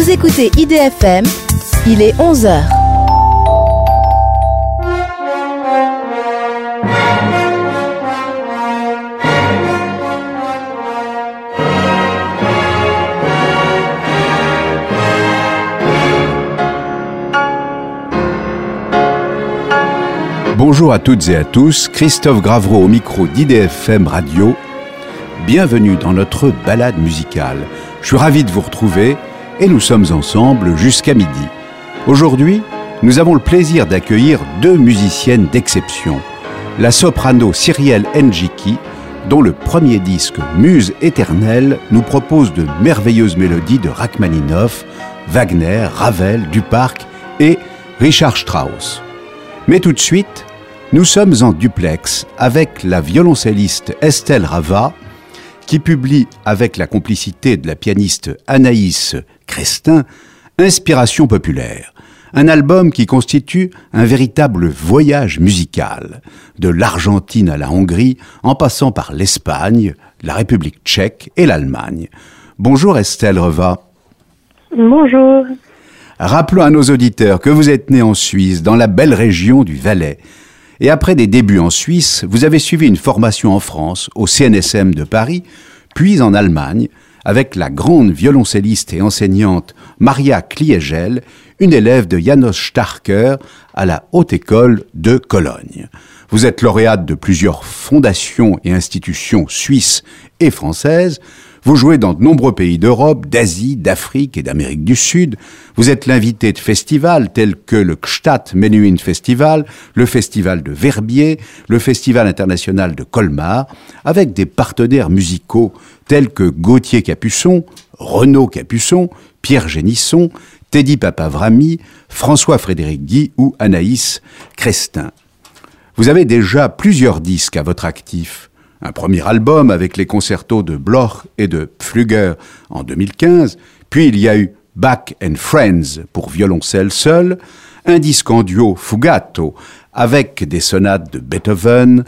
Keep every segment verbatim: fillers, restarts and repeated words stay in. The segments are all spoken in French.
Vous écoutez I D F M, il est onze heures. Bonjour à toutes et à tous, Christophe Gravreau au micro d'I D F M Radio. Bienvenue dans notre balade musicale. Je suis ravi de vous retrouver et nous sommes ensemble jusqu'à midi. Aujourd'hui, nous avons le plaisir d'accueillir deux musiciennes d'exception. La soprano Cyrielle Ndjiki, dont le premier disque Muse éternelle nous propose de merveilleuses mélodies de Rachmaninoff, Wagner, Ravel, Duparc et Richard Strauss. Mais tout de suite, nous sommes en duplex avec la violoncelliste Estelle Rava, qui publie avec la complicité de la pianiste Anaïs Crestin, Inspiration populaire, un album qui constitue un véritable voyage musical, de l'Argentine à la Hongrie, en passant par l'Espagne, la République tchèque et l'Allemagne. Bonjour Estelle Rava. Bonjour. Rappelons à nos auditeurs que vous êtes née en Suisse, dans la belle région du Valais. Et après des débuts en Suisse, vous avez suivi une formation en France, au C N S M de Paris, puis en Allemagne, avec la grande violoncelliste et enseignante Maria Kliegel, une élève de Janos Starker à la Haute École de Cologne. Vous êtes lauréate de plusieurs fondations et institutions suisses et françaises. Vous jouez dans de nombreux pays d'Europe, d'Asie, d'Afrique et d'Amérique du Sud. Vous êtes l'invité de festivals tels que le Gstaad Menuhin Festival, le Festival de Verbier, le Festival international de Colmar, avec des partenaires musicaux tels que Gauthier Capuçon, Renaud Capuçon, Pierre Génisson, Teddy Papavrami, François-Frédéric Guy ou Anaïs Crestin. Vous avez déjà plusieurs disques à votre actif. Un premier album avec les concertos de Bloch et de Pflüger en deux mille quinze, puis il y a eu Bach and Friends pour violoncelle seul, un disque en duo Fugato avec des sonates de Beethoven,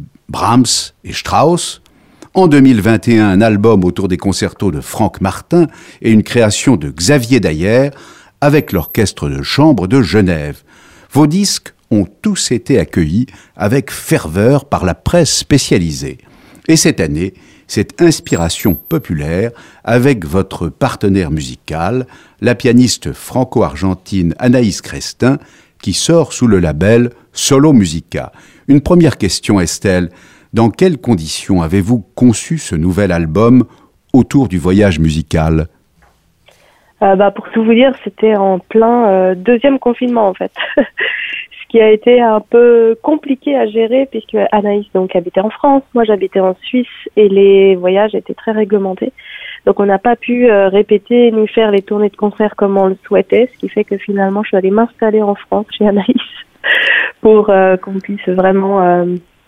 Brahms et Strauss, en deux mille vingt et un un album autour des concertos de Franck Martin et une création de Xavier Dayer avec l'orchestre de chambre de Genève. Vos disques ont tous été accueillis avec ferveur par la presse spécialisée. Et cette année, cette inspiration populaire avec votre partenaire musical, la pianiste franco-argentine Anaïs Crestin, qui sort sous le label Solo Musica. Une première question, Estelle. Dans quelles conditions avez-vous conçu ce nouvel album autour du voyage musical ? Euh, bah, pour tout vous dire, c'était en plein euh, deuxième confinement en fait. Qui a été un peu compliqué à gérer puisque Anaïs donc habitait en France, moi j'habitais en Suisse et les voyages étaient très réglementés. Donc on n'a pas pu euh, répéter ni faire les tournées de concerts comme on le souhaitait, ce qui fait que finalement je suis allée m'installer en France chez Anaïs pour euh, qu'on puisse vraiment euh,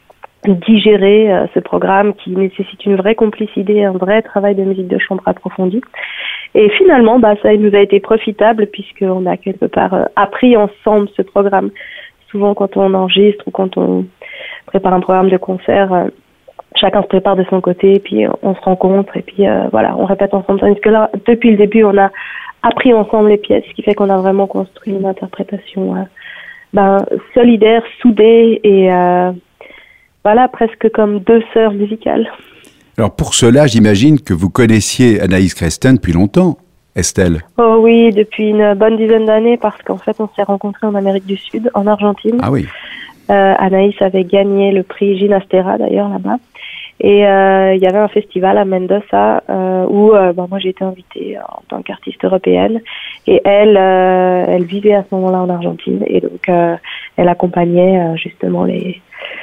digérer euh, ce programme qui nécessite une vraie complicité, un vrai travail de musique de chambre approfondi. Et finalement, bah ça nous a été profitable puisqu'on a quelque part euh, appris ensemble ce programme. Souvent, quand on enregistre ou quand on prépare un programme de concert, euh, chacun se prépare de son côté, et puis on se rencontre, et puis euh, voilà, on répète ensemble. Tandis que là, depuis le début, on a appris ensemble les pièces, ce qui fait qu'on a vraiment construit une interprétation euh, ben, solidaire, soudée, et euh, voilà, presque comme deux sœurs musicales. Alors pour cela, j'imagine que vous connaissiez Anaïs Crestin depuis longtemps, Estelle. Oh oui, depuis une bonne dizaine d'années, parce qu'en fait, on s'est rencontrés en Amérique du Sud, en Argentine. Ah oui. Euh, Anaïs avait gagné le prix Ginastera, d'ailleurs, là-bas. Et euh, il y avait un festival à Mendoza euh, où euh, ben, moi, j'ai été invitée en tant qu'artiste européenne. Et elle, euh, elle vivait à ce moment-là en Argentine. Et donc, euh, elle accompagnait euh, justement les,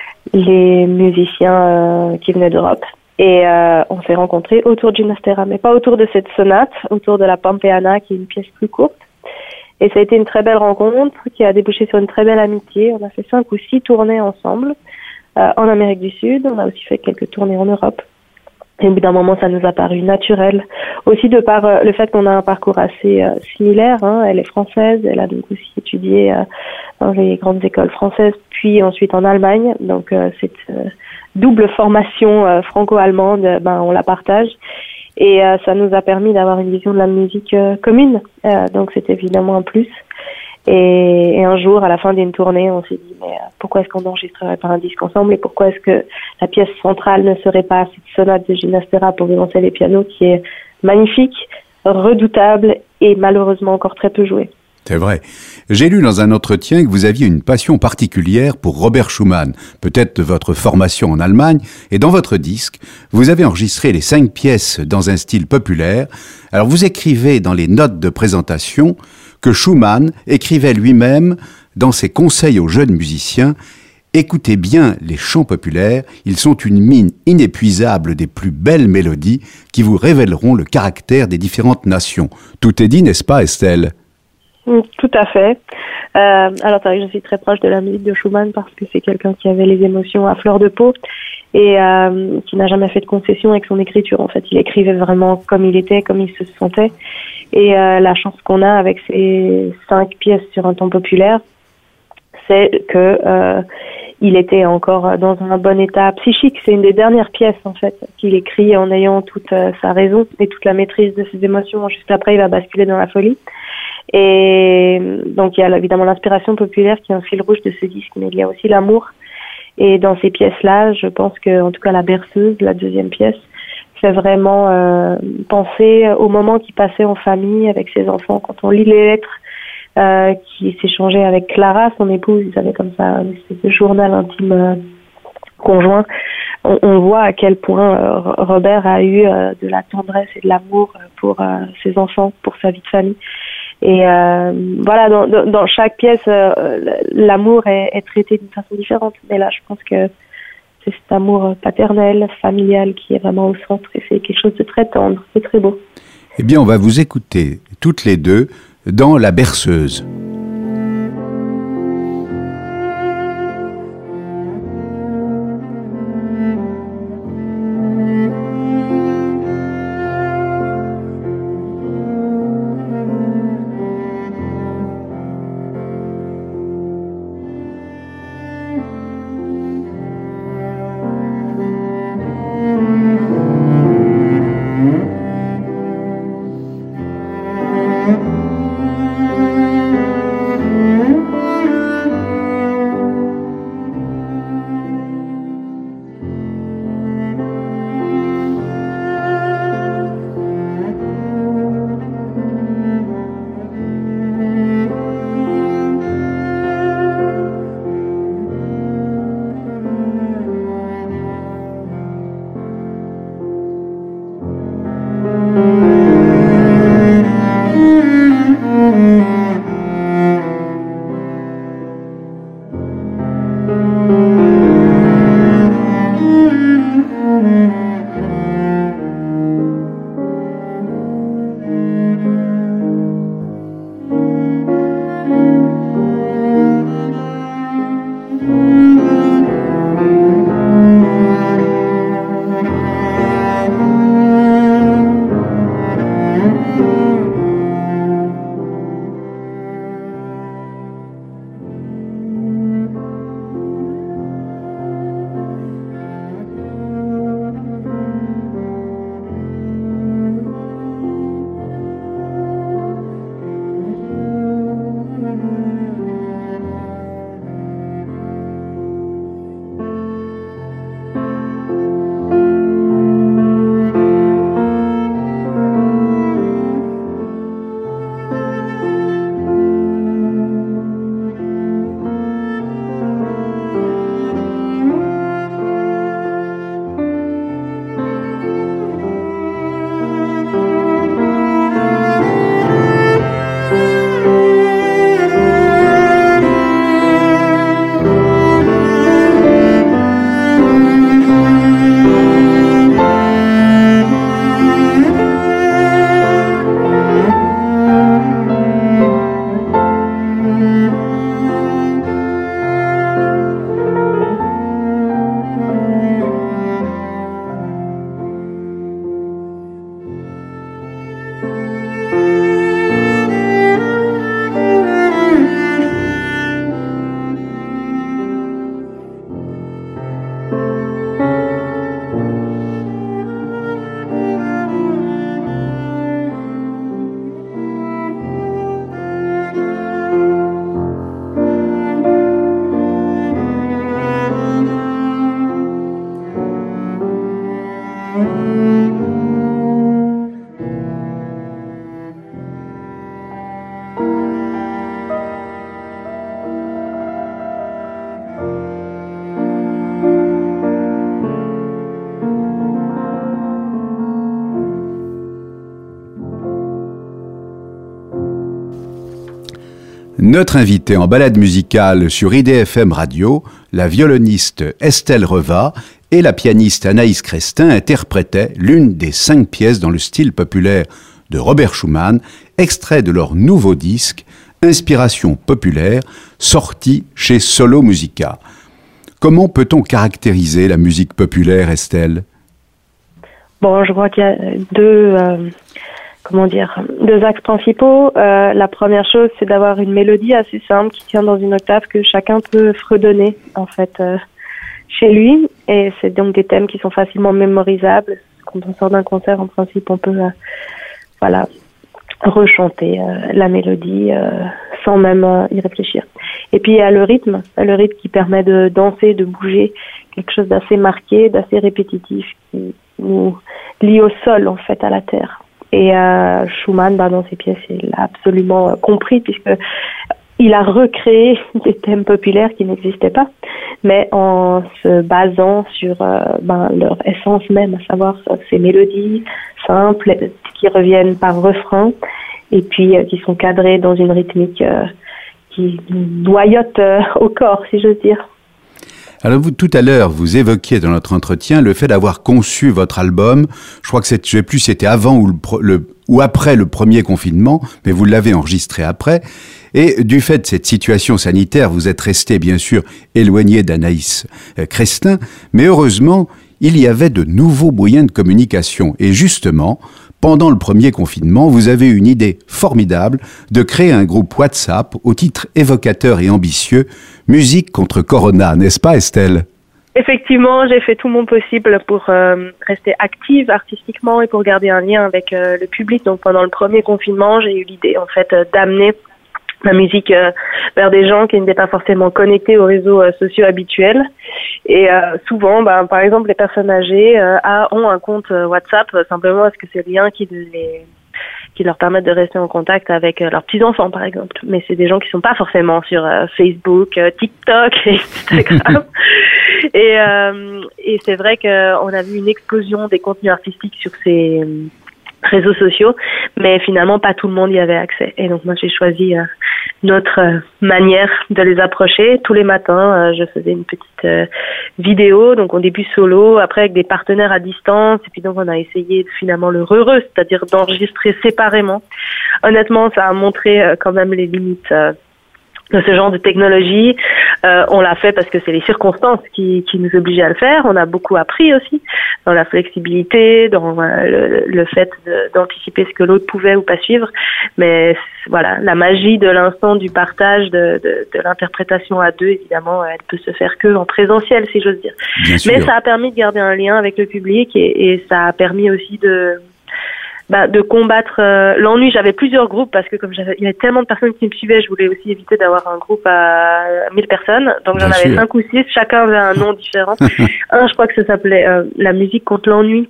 les musiciens euh, qui venaient d'Europe. Et euh, on s'est rencontrés autour de Ginastera, mais pas autour de cette sonate, autour de la Pampeana, qui est une pièce plus courte. Et ça a été une très belle rencontre qui a débouché sur une très belle amitié. On a fait cinq ou six tournées ensemble euh, en Amérique du Sud. On a aussi fait quelques tournées en Europe. Et au bout d'un moment, ça nous a paru naturel. Aussi de par euh, le fait qu'on a un parcours assez euh, similaire. Hein. Elle est française, elle a donc aussi étudié euh, dans les grandes écoles françaises, puis ensuite en Allemagne. Donc euh, cette euh, double formation euh, franco-allemande, ben on la partage. Et euh, ça nous a permis d'avoir une vision de la musique euh, commune. Euh, donc c'était évidemment un plus. Et, et un jour, à la fin d'une tournée, on s'est dit, mais euh, pourquoi est-ce qu'on n'enregistrerait pas un disque ensemble et pourquoi est-ce que la pièce centrale ne serait pas cette sonate de Ginastera pour violoncelle et piano qui est magnifique, redoutable et malheureusement encore très peu jouée. C'est vrai. J'ai lu dans un entretien que vous aviez une passion particulière pour Robert Schumann, peut-être de votre formation en Allemagne, et dans votre disque, vous avez enregistré les cinq pièces dans un style populaire. Alors vous écrivez dans les notes de présentation que Schumann écrivait lui-même dans ses conseils aux jeunes musiciens: écoutez bien les chants populaires, ils sont une mine inépuisable des plus belles mélodies qui vous révéleront le caractère des différentes nations. Tout est dit, n'est-ce pas, Estelle ? Tout à fait. Euh, alors, c'est vrai que je suis très proche de la musique de Schumann parce que c'est quelqu'un qui avait les émotions à fleur de peau et euh, qui n'a jamais fait de concession avec son écriture. En fait, il écrivait vraiment comme il était, comme il se sentait. Et euh, la chance qu'on a avec ces cinq pièces sur un ton populaire, c'est que euh, il était encore dans un bon état psychique. C'est une des dernières pièces, en fait, qu'il écrit en ayant toute euh, sa raison et toute la maîtrise de ses émotions. Juste après, il va basculer dans la folie. Et donc, il y a évidemment l'inspiration populaire qui est un fil rouge de ce disque, mais il y a aussi l'amour. Et dans ces pièces-là, je pense que, en tout cas, la berceuse, la deuxième pièce, fait vraiment euh, penser au moment qu'il passait en famille avec ses enfants. Quand on lit les lettres euh, qui s'échangeaient avec Clara, son épouse, ils avaient comme ça une espèce de journal intime euh, conjoint. On, on voit à quel point euh, Robert a eu euh, de la tendresse et de l'amour pour euh, ses enfants, pour sa vie de famille. Et euh, voilà, dans, dans, dans chaque pièce, euh, l'amour est, est traité d'une façon différente. Mais là, je pense que c'est cet amour paternel, familial, qui est vraiment au centre. Et c'est quelque chose de très tendre, c'est très beau. Eh bien, on va vous écouter toutes les deux dans La Berceuse. Thank you. Notre invitée en balade musicale sur I D F M Radio, la violoniste Estelle Reva et la pianiste Anaïs Crestin interprétaient l'une des cinq pièces dans le style populaire de Robert Schumann, extrait de leur nouveau disque Inspiration populaire, sorti chez Solo Musica. Comment peut-on caractériser la musique populaire, Estelle ? Bon, je crois qu'il y a deux... Euh... Comment dire, deux axes principaux. Euh, la première chose, c'est d'avoir une mélodie assez simple qui tient dans une octave que chacun peut fredonner en fait euh, chez lui. Et c'est donc des thèmes qui sont facilement mémorisables. Quand on sort d'un concert, en principe, on peut euh, voilà rechanter euh, la mélodie euh, sans même euh, y réfléchir. Et puis il y a le rythme, le rythme qui permet de danser, de bouger, quelque chose d'assez marqué, d'assez répétitif, qui nous lie au sol en fait, à la terre. Et euh, Schumann, bah, dans ses pièces, il l'a absolument euh, compris puisque il a recréé des thèmes populaires qui n'existaient pas, mais en se basant sur euh, ben, leur essence même, à savoir euh, ces mélodies simples qui reviennent par refrain et puis euh, qui sont cadrées dans une rythmique euh, qui noyote euh, au corps, si j'ose dire. Alors vous, tout à l'heure, vous évoquiez dans notre entretien le fait d'avoir conçu votre album. Je crois que c'est, je sais plus, c'était avant ou, le, le, ou après le premier confinement, mais vous l'avez enregistré après. Et du fait de cette situation sanitaire, vous êtes resté bien sûr éloigné d'Anaïs Crestin, mais heureusement, il y avait de nouveaux moyens de communication. Et justement, pendant le premier confinement, vous avez eu une idée formidable de créer un groupe WhatsApp au titre évocateur et ambitieux « Musique contre Corona », n'est-ce pas Estelle ? Effectivement, j'ai fait tout mon possible pour euh, rester active artistiquement et pour garder un lien avec euh, le public. Donc pendant le premier confinement, j'ai eu l'idée en fait euh, d'amener ma musique euh, vers des gens qui n'étaient pas forcément connectés aux réseaux euh, sociaux habituels. Et euh, souvent, ben, par exemple, les personnes âgées euh, ont un compte euh, WhatsApp euh, simplement parce que c'est le lien qui les qui leur permettent de rester en contact avec euh, leurs petits-enfants, par exemple. Mais c'est des gens qui sont pas forcément sur euh, Facebook, euh, TikTok et Instagram. et, euh, et c'est vrai qu'on a vu une explosion des contenus artistiques sur ces euh, réseaux sociaux, mais finalement, pas tout le monde y avait accès. Et donc, moi, j'ai choisi euh, notre euh, manière de les approcher. Tous les matins, euh, je faisais une petite euh, vidéo, donc au début solo, après avec des partenaires à distance, et puis donc on a essayé finalement le heureux, c'est-à-dire d'enregistrer séparément. Honnêtement, ça a montré euh, quand même les limites euh, de ce genre de technologie. Euh, on l'a fait parce que c'est les circonstances qui, qui nous obligeaient à le faire. On a beaucoup appris aussi dans la flexibilité, dans euh, le, le fait de, d'anticiper ce que l'autre pouvait ou pas suivre. Mais voilà, la magie de l'instant du partage, de, de, de l'interprétation à deux, évidemment, elle peut se faire que en présentiel, si j'ose dire. Bien sûr. Mais ça a permis de garder un lien avec le public et, et ça a permis aussi de Bah, de combattre euh, l'ennui. J'avais plusieurs groupes parce que comme j'avais, il y avait tellement de personnes qui me suivaient, je voulais aussi éviter d'avoir un groupe à mille personnes. Donc Bien j'en avais sûr. cinq ou six, chacun avait un nom différent. Un, je crois que ça s'appelait euh, La musique contre l'ennui.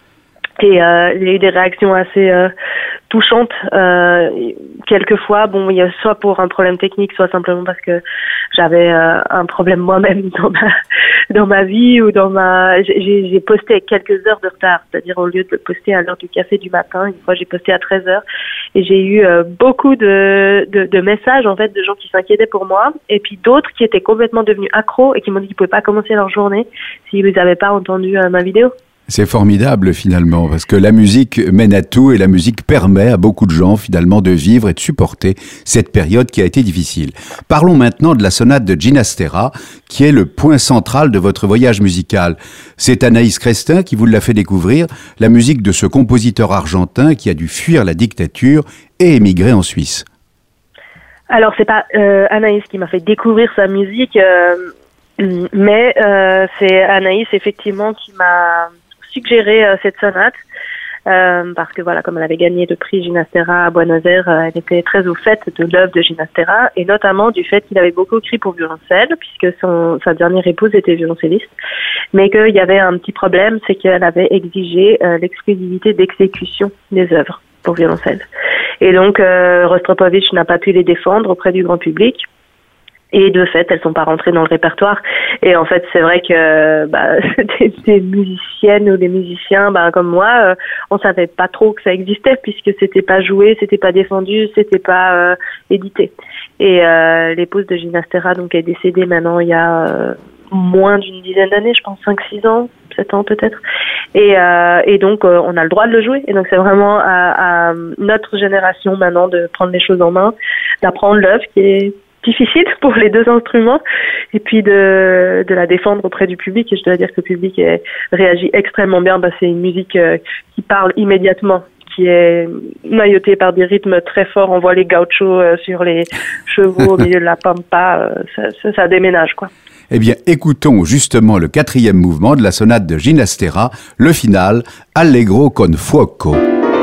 Et euh, il y a eu des réactions assez euh, touchantes. Euh, quelquefois, bon, il y a soit pour un problème technique, soit simplement parce que j'avais euh, un problème moi-même dans ma dans ma vie ou dans ma. J'ai, j'ai posté avec quelques heures de retard, c'est-à-dire au lieu de poster à l'heure du café du matin, une fois j'ai posté à treize heures. Et j'ai eu euh, beaucoup de, de de messages en fait de gens qui s'inquiétaient pour moi, et puis d'autres qui étaient complètement devenus accros et qui m'ont dit qu'ils pouvaient pas commencer leur journée s'ils n'avaient pas entendu euh, ma vidéo. C'est formidable finalement, parce que la musique mène à tout et la musique permet à beaucoup de gens finalement de vivre et de supporter cette période qui a été difficile. Parlons maintenant de la sonate de Ginastera, qui est le point central de votre voyage musical. C'est Anaïs Crestin qui vous l'a fait découvrir, la musique de ce compositeur argentin qui a dû fuir la dictature et émigrer en Suisse. Alors c'est pas euh, Anaïs qui m'a fait découvrir sa musique, euh, mais euh, c'est Anaïs effectivement qui m'a suggéré euh, cette sonate euh, parce que voilà, comme elle avait gagné le prix Ginastera à Buenos Aires, euh, elle était très au fait de l'œuvre de Ginastera et notamment du fait qu'il avait beaucoup écrit pour violoncelle puisque son sa dernière épouse était violoncelliste, mais qu'il y avait un petit problème, c'est qu'elle avait exigé euh, l'exclusivité d'exécution des œuvres pour violoncelle et donc euh, Rostropovitch n'a pas pu les défendre auprès du grand public. Et de fait, elles sont pas rentrées dans le répertoire. Et en fait, c'est vrai que bah, des, des musiciennes ou des musiciens, bah, comme moi, euh, on savait pas trop que ça existait puisque c'était pas joué, c'était pas défendu, c'était pas euh, édité. Et euh, l'épouse de Ginastera, donc, est décédée maintenant il y a euh, moins d'une dizaine d'années, je pense cinq six ans, sept ans peut-être. Et, euh, et donc, euh, on a le droit de le jouer. Et donc, c'est vraiment à, à notre génération maintenant de prendre les choses en main, d'apprendre l'œuvre qui est difficile pour les deux instruments et puis de, de la défendre auprès du public. Et je dois dire que le public est, réagit extrêmement bien. Bah, c'est une musique euh, qui parle immédiatement, qui est maillotée par des rythmes très forts. On voit les gauchos euh, sur les chevaux au milieu de la pampa. Euh, ça, ça, ça déménage, quoi. Eh bien, écoutons justement le quatrième mouvement de la sonate de Ginastera, le final, Allegro con fuoco.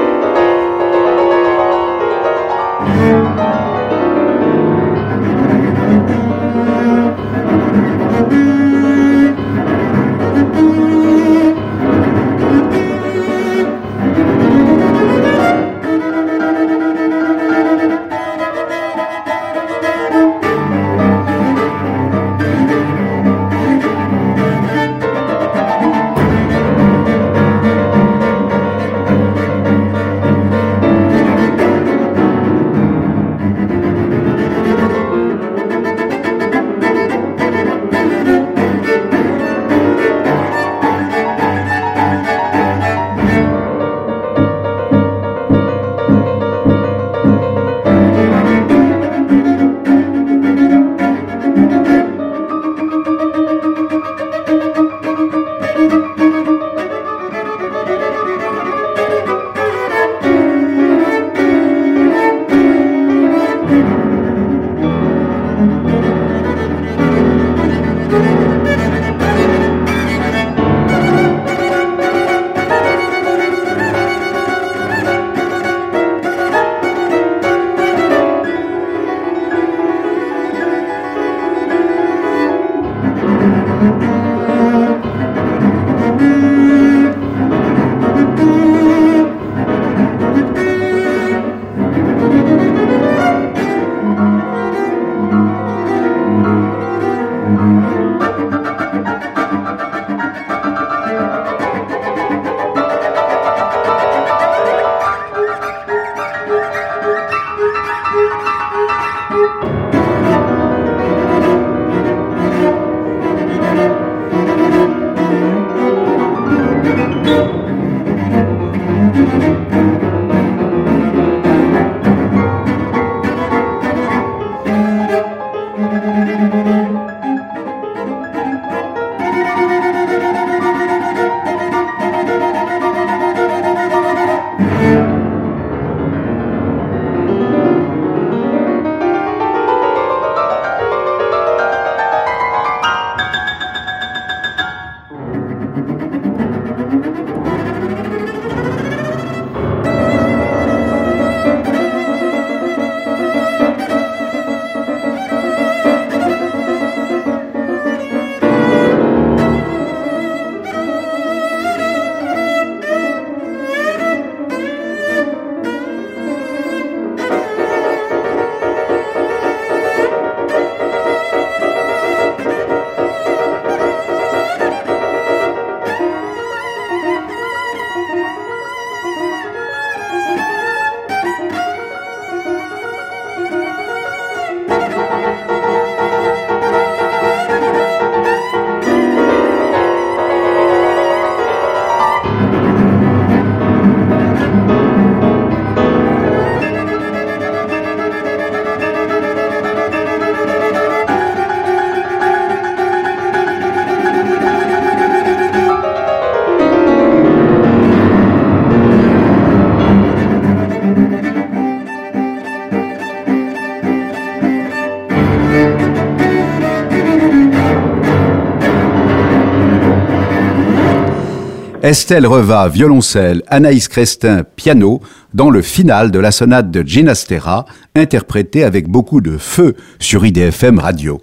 Estelle Reva, violoncelle, Anaïs Crestin, piano, dans le final de la sonate de Ginastera, interprétée avec beaucoup de feu sur I D F M Radio.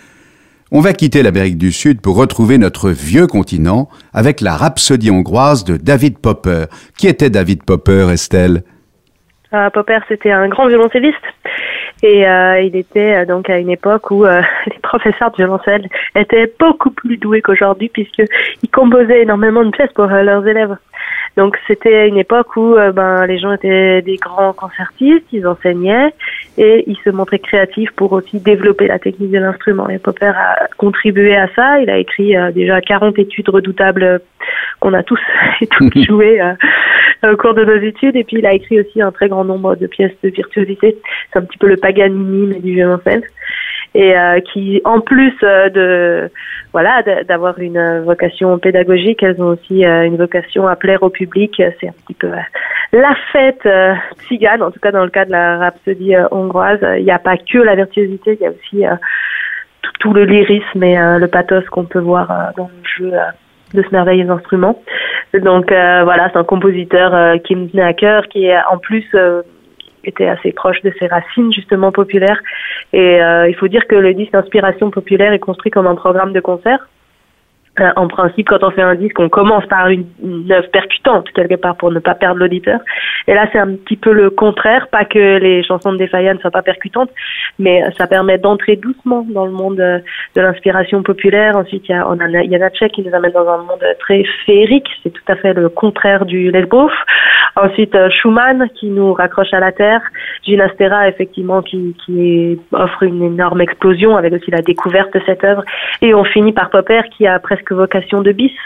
On va quitter l'Amérique du Sud pour retrouver notre vieux continent avec la rhapsodie hongroise de David Popper. Qui était David Popper, Estelle ? Uh, Popper, c'était un grand violoncelliste. Et euh, il était euh, donc à une époque où euh, les professeurs de violoncelle étaient beaucoup plus doués qu'aujourd'hui puisqu'ils composaient énormément de pièces pour euh, leurs élèves. Donc c'était une époque où euh, ben les gens étaient des grands concertistes, ils enseignaient et ils se montraient créatifs pour aussi développer la technique de l'instrument. Et Popper a contribué à ça. Il a écrit euh, déjà quarante études redoutables qu'on a tous et toutes jouées euh, au cours de nos études. Et puis il a écrit aussi un très grand nombre de pièces de virtuosité. C'est un petit peu le Paganini mais du violoncelle. Et euh, qui, en plus euh, de voilà de, d'avoir une vocation pédagogique, elles ont aussi euh, une vocation à plaire au public. C'est un petit peu euh, la fête euh, tzigane, en tout cas dans le cas de la rhapsodie euh, hongroise. Il n'y a pas que la virtuosité, il y a aussi euh, tout, tout le lyrisme et euh, le pathos qu'on peut voir euh, dans le jeu euh, de ce merveilleux instrument. Donc euh, voilà, c'est un compositeur euh, qui me tenait à cœur, qui est en plus euh, était assez proche de ses racines justement populaires. Et euh, il faut dire que le disque d'inspiration populaire est construit comme un programme de concert. Euh, en principe, quand on fait un disque, on commence par une, une œuvre percutante, quelque part, pour ne pas perdre l'auditeur. Et là, c'est un petit peu le contraire. Pas que les chansons de Defaïa ne soient pas percutantes, mais ça permet d'entrer doucement dans le monde de, de l'inspiration populaire. Ensuite, il y a, on a Janáček qui nous amène dans un monde très féerique. C'est tout à fait le contraire du Lesbos. Ensuite, Schumann qui nous raccroche à la terre. Ginastera, effectivement, qui, qui offre une énorme explosion avec aussi la découverte de cette œuvre. Et on finit par Popper qui a presque vocation de bis.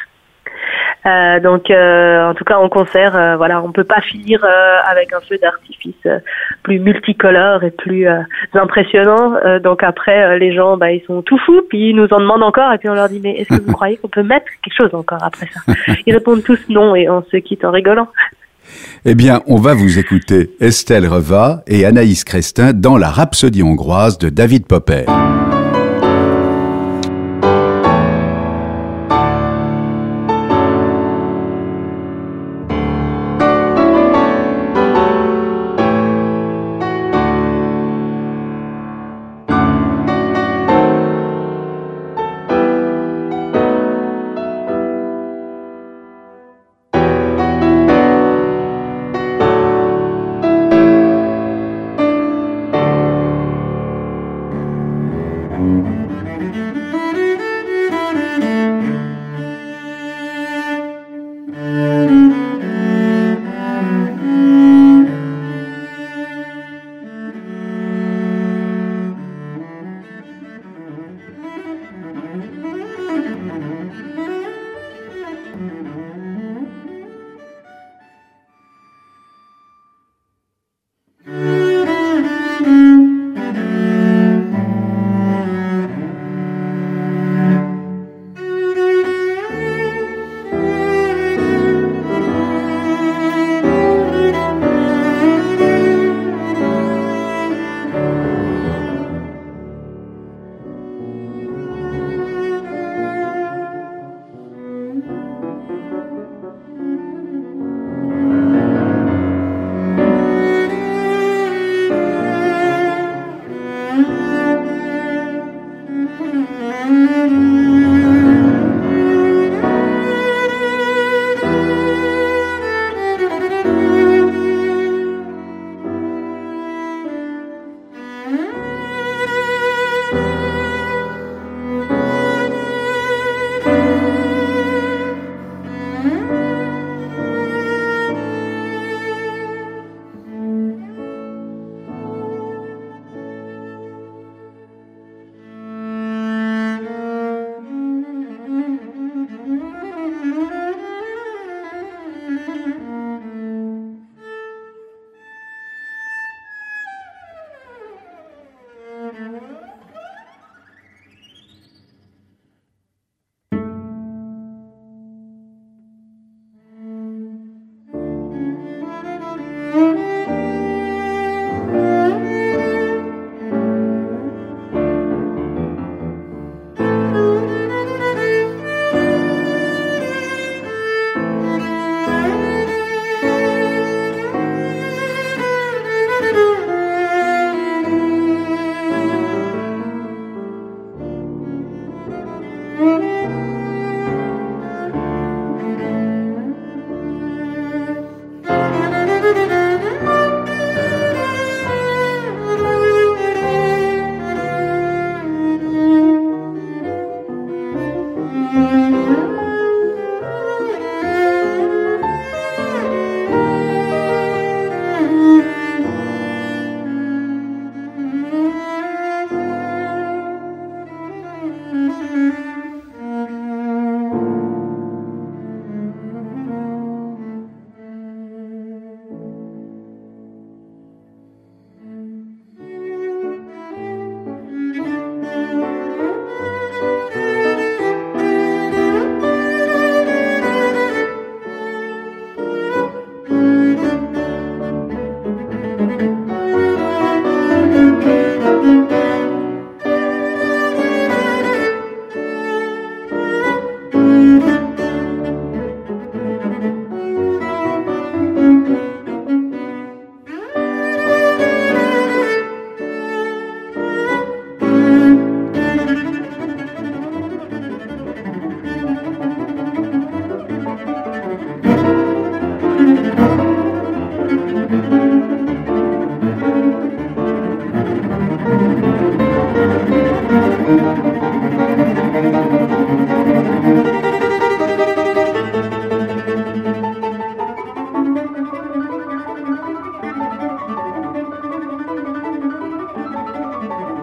Euh, donc, euh, en tout cas, en concert, euh, voilà, on peut pas finir euh, avec un feu d'artifice euh, plus multicolore et plus euh, impressionnant. Euh, donc après, euh, les gens, bah, ils sont tout fous, puis ils nous en demandent encore, et puis on leur dit, mais est-ce que vous croyez qu'on peut mettre quelque chose encore après ça? Ils répondent tous non, et on se quitte en rigolant. Eh bien, on va vous écouter Estelle Reva et Anaïs Crestin dans la Rhapsodie hongroise de David Popper.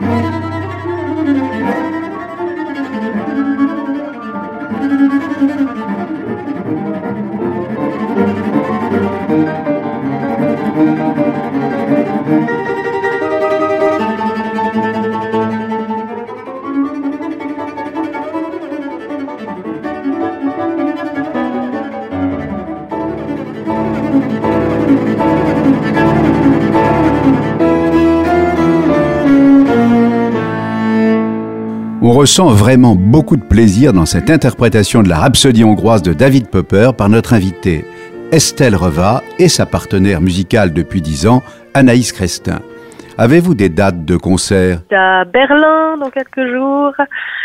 On ressent vraiment beaucoup de plaisir dans cette interprétation de la Rhapsodie hongroise de David Popper par notre invitée Estelle Reva et sa partenaire musicale depuis dix ans, Anaïs Crestin. Avez-vous des dates de concert? À Berlin dans quelques jours.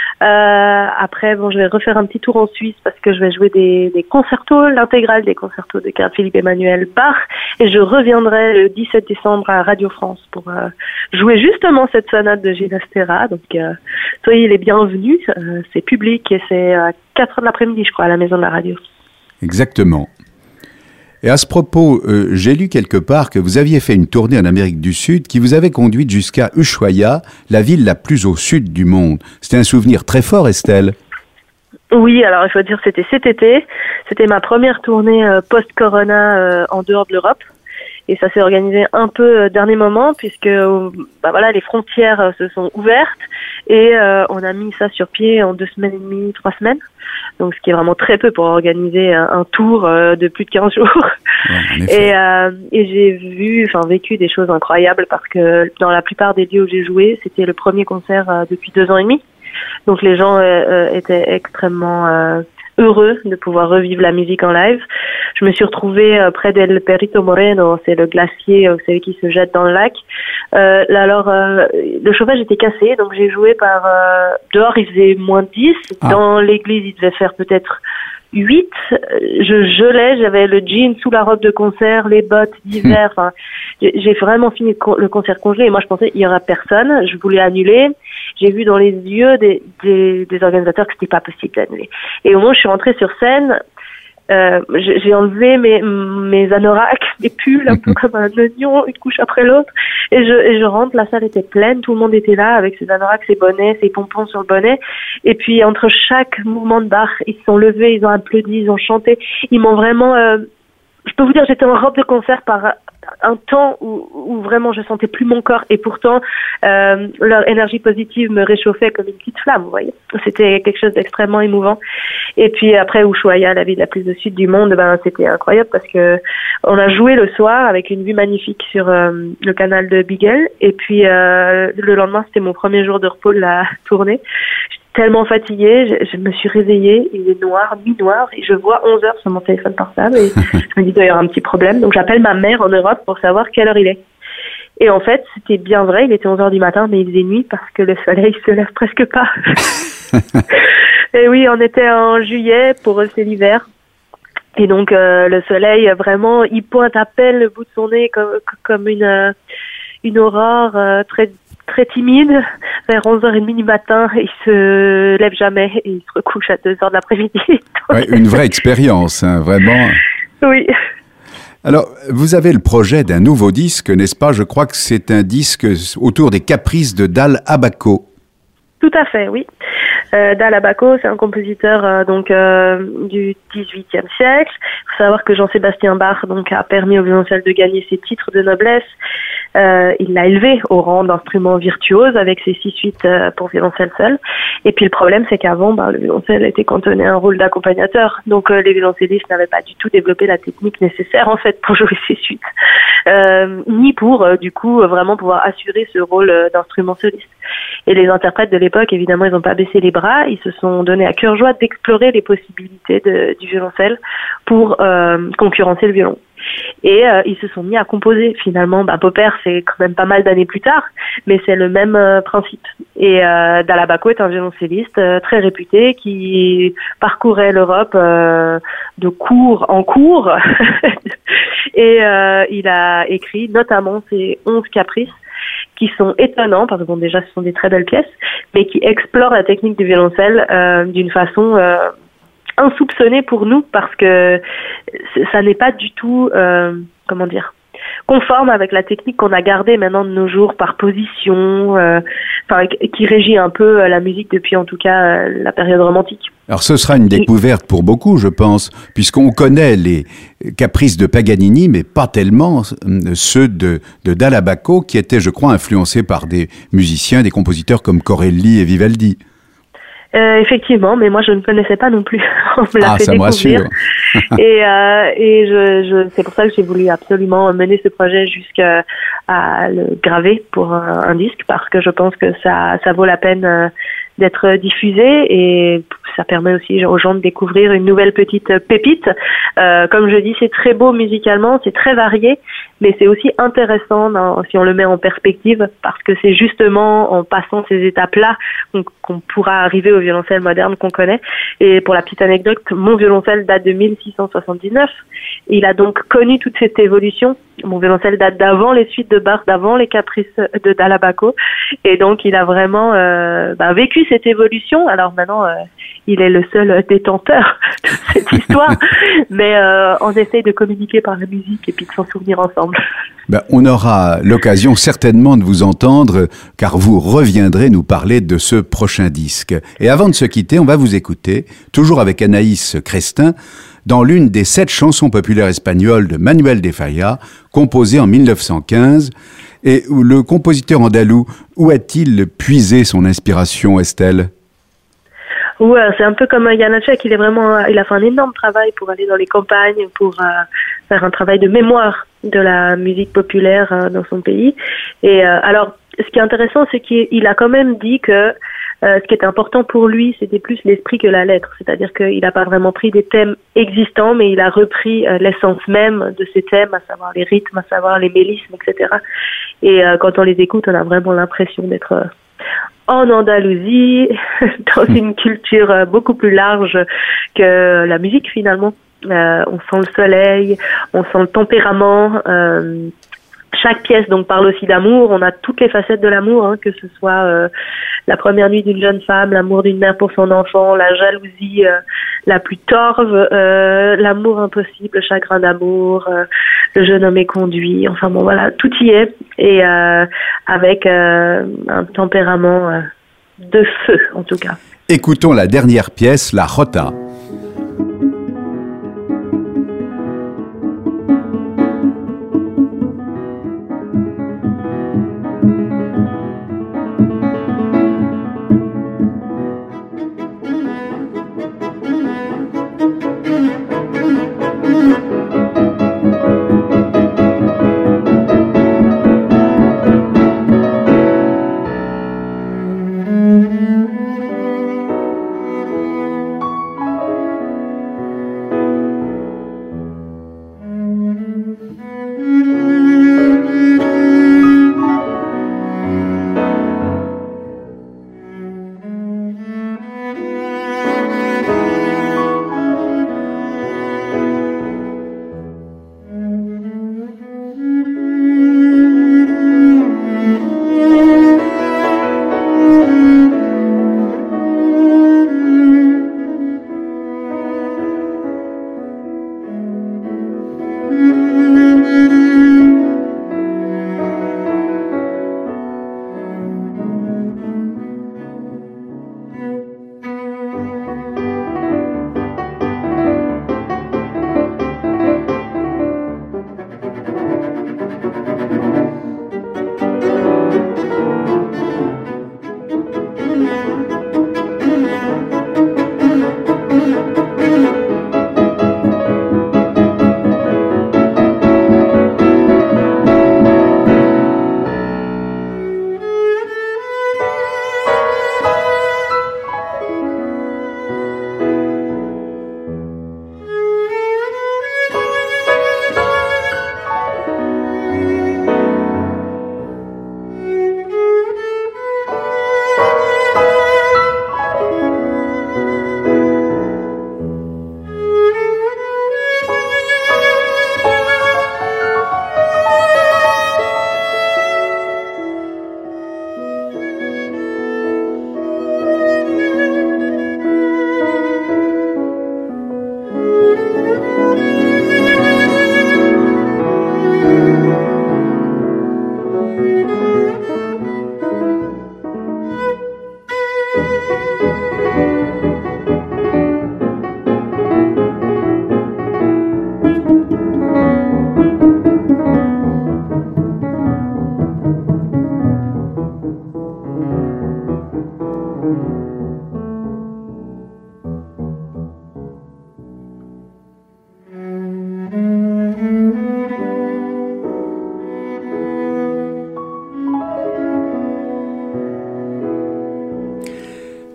Euh, après, bon, je vais refaire un petit tour en Suisse parce que je vais jouer des, des concertos, l'intégrale des concertos de Carl Philipp Emanuel Bach, et je reviendrai le dix-sept décembre à Radio France pour euh, jouer justement cette sonate de Ginastera. Donc, euh, soyez les bienvenus. Euh, c'est public et c'est à quatre heures de l'après-midi, je crois, à la Maison de la Radio. Exactement. Et à ce propos, euh, j'ai lu quelque part que vous aviez fait une tournée en Amérique du Sud qui vous avait conduite jusqu'à Ushuaia, la ville la plus au sud du monde. C'était un souvenir très fort, Estelle. Oui, alors il faut dire que c'était cet été. C'était ma première tournée euh, post-corona euh, en dehors de l'Europe. Et ça s'est organisé un peu euh, dernier moment puisque euh, bah voilà, les frontières euh, se sont ouvertes et euh, on a mis ça sur pied en deux semaines et demie, trois semaines. Donc ce qui est vraiment très peu pour organiser un, un tour euh, de plus de quinze jours. Ouais, et euh, et j'ai vu, enfin vécu des choses incroyables parce que dans la plupart des lieux où j'ai joué, c'était le premier concert euh, depuis deux ans et demi. Donc les gens euh, euh, étaient extrêmement euh, heureux de pouvoir revivre la musique en live. Je me suis retrouvée euh, près d'El Perito Moreno, c'est le glacier, euh, vous savez, qui se jette dans le lac. Euh, là, alors, euh, le chauffage était cassé, donc j'ai joué par... Euh, dehors, il faisait moins dix. Ah. Dans l'église, il devait faire peut-être huit. Je gelais, j'avais le jean sous la robe de concert, les bottes d'hiver. Enfin, j'ai vraiment fini le concert congelé et moi, je pensais il y aura personne. Je voulais annuler. J'ai vu dans les yeux des, des, des organisateurs que c'était pas possible d'annuler. Et au moment où je suis rentrée sur scène, euh, j'ai enlevé mes, mes anoraks, mes pulls, un peu comme un oignon, une couche après l'autre. Et je, et je rentre, la salle était pleine, tout le monde était là avec ses anoraks, ses bonnets, ses pompons sur le bonnet. Et puis entre chaque mouvement de Bach, ils se sont levés, ils ont applaudi, ils ont chanté. Ils m'ont vraiment... Euh, je peux vous dire, j'étais en robe de concert par un temps où, où vraiment je sentais plus mon corps et pourtant euh, leur énergie positive me réchauffait comme une petite flamme, vous voyez. C'était quelque chose d'extrêmement émouvant. Et puis après Ushuaia, la ville la plus au sud du monde, ben c'était incroyable parce que on a joué le soir avec une vue magnifique sur euh, le canal de Beagle et puis euh, le lendemain c'était mon premier jour de repos de la tournée. Tellement fatiguée, je, je me suis réveillée, il est noir, mi-noir, et je vois onze heures sur mon téléphone portable, et je me dis qu'il y aura un petit problème, donc j'appelle ma mère en Europe pour savoir quelle heure il est. Et en fait, c'était bien vrai, il était onze heures du matin, mais il faisait nuit parce que le soleil se lève presque pas. Et oui, on était en juillet, pour eux c'est l'hiver. Et donc euh, le soleil, vraiment, il pointe à peine le bout de son nez comme, comme une, euh, une aurore euh, très très timide, vers onze heures trente du matin, il se lève jamais et il se recouche à deux heures de l'après-midi. Ouais, une vraie expérience, hein, vraiment. Oui. Alors, vous avez le projet d'un nouveau disque, n'est-ce pas? Je crois que c'est un disque autour des caprices de Dal Abaco. Tout à fait, oui. Euh, Dal Abaco, c'est un compositeur euh, donc euh, du dix-huitième siècle. Il faut savoir que Jean-Sébastien Bach donc a permis au violoncelle de gagner ses titres de noblesse. Euh, il l'a élevé au rang d'instrument virtuose avec ses six suites euh, pour violoncelle seul. Et puis le problème, c'est qu'avant, bah, le violoncelle était cantonné à un rôle d'accompagnateur. Donc euh, les violoncellistes n'avaient pas du tout développé la technique nécessaire en fait pour jouer ces suites, euh, ni pour euh, du coup vraiment pouvoir assurer ce rôle euh, d'instrument soliste. Et les interprètes de l'époque, évidemment, ils n'ont pas baissé les bras. Ils se sont donné à cœur joie d'explorer les possibilités de, du violoncelle pour euh, concurrencer le violon. Et euh, ils se sont mis à composer. Finalement, bah, Popper, c'est quand même pas mal d'années plus tard, mais c'est le même euh, principe. Et euh, Dal Abaco est un violoncelliste euh, très réputé qui parcourait l'Europe euh, de cours en cours. Et euh, il a écrit notamment ses onze caprices qui sont étonnants, parce que bon, déjà, ce sont des très belles pièces, mais qui explorent la technique du violoncelle euh, d'une façon euh, insoupçonnée pour nous, parce que ça n'est pas du tout, euh, comment dire, conforme avec la technique qu'on a gardée maintenant de nos jours par position, euh, enfin, qui régit un peu la musique depuis en tout cas euh, la période romantique. Alors ce sera une découverte pour beaucoup, je pense, puisqu'on connaît les caprices de Paganini, mais pas tellement ceux de, de Dall'Abaco, qui étaient, je crois, influencés par des musiciens, des compositeurs comme Corelli et Vivaldi. Euh, effectivement, mais moi je ne connaissais pas non plus. On me l'a ah, fait ça découvrir. me rassure. et euh, et je, je, c'est pour ça que j'ai voulu absolument mener ce projet jusqu'à à le graver pour un, un disque, parce que je pense que ça, ça vaut la peine euh, d'être diffusé, et ça permet aussi aux gens de découvrir une nouvelle petite pépite. Euh, comme je dis, c'est très beau musicalement, c'est très varié, mais c'est aussi intéressant dans, si on le met en perspective, parce que c'est justement en passant ces étapes-là qu'on, qu'on pourra arriver au violoncelle moderne qu'on connaît. Et pour la petite anecdote, mon violoncelle date de mille six cent soixante-dix-neuf. Il a donc connu toute cette évolution. Mon violoncelle date d'avant les suites de Bach, d'avant les caprices de Dall'Abaco, et donc il a vraiment euh, bah, vécu cette évolution. Alors maintenant, euh, il est le seul détenteur de cette histoire, mais euh, on essaye de communiquer par la musique et puis de s'en souvenir ensemble. Ben, on aura l'occasion certainement de vous entendre, car vous reviendrez nous parler de ce prochain disque. Et avant de se quitter, on va vous écouter, toujours avec Anaïs Crestin, dans l'une des sept chansons populaires espagnoles de Manuel de Falla, composée en mille neuf cent quinze. Et le compositeur andalou, où a-t-il puisé son inspiration, Estelle ? Ouais, c'est un peu comme Janáček, il est vraiment, il a fait un énorme travail pour aller dans les campagnes, pour euh, faire un travail de mémoire de la musique populaire euh, dans son pays. Et euh, alors, ce qui est intéressant, c'est qu'il a quand même dit que euh, ce qui était important pour lui, c'était plus l'esprit que la lettre. C'est-à-dire qu'il n'a pas vraiment pris des thèmes existants, mais il a repris euh, l'essence même de ces thèmes, à savoir les rythmes, à savoir les mélismes, et cetera. Et euh, quand on les écoute, on a vraiment l'impression d'être euh, en Andalousie, dans une culture euh, beaucoup plus large que la musique finalement. Euh, on sent le soleil, on sent le tempérament. Euh, chaque pièce donc parle aussi d'amour. On a toutes les facettes de l'amour, hein, que ce soit euh, la première nuit d'une jeune femme, l'amour d'une mère pour son enfant, la jalousie euh, la plus torve, euh, l'amour impossible, le chagrin d'amour, euh, le jeune homme est conduit. Enfin bon, voilà, tout y est, et euh, avec euh, un tempérament euh, de feu en tout cas. Écoutons la dernière pièce, la Jota.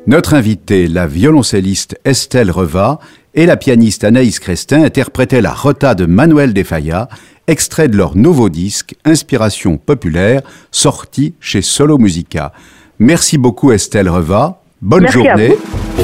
Notre invitée, la violoncelliste Estelle Reva et la pianiste Anaïs Crestin interprétaient la Rota de Manuel de Falla, extrait de leur nouveau disque Inspiration populaire, sorti chez Solo Musica. Merci beaucoup Estelle Reva, bonne Merci journée.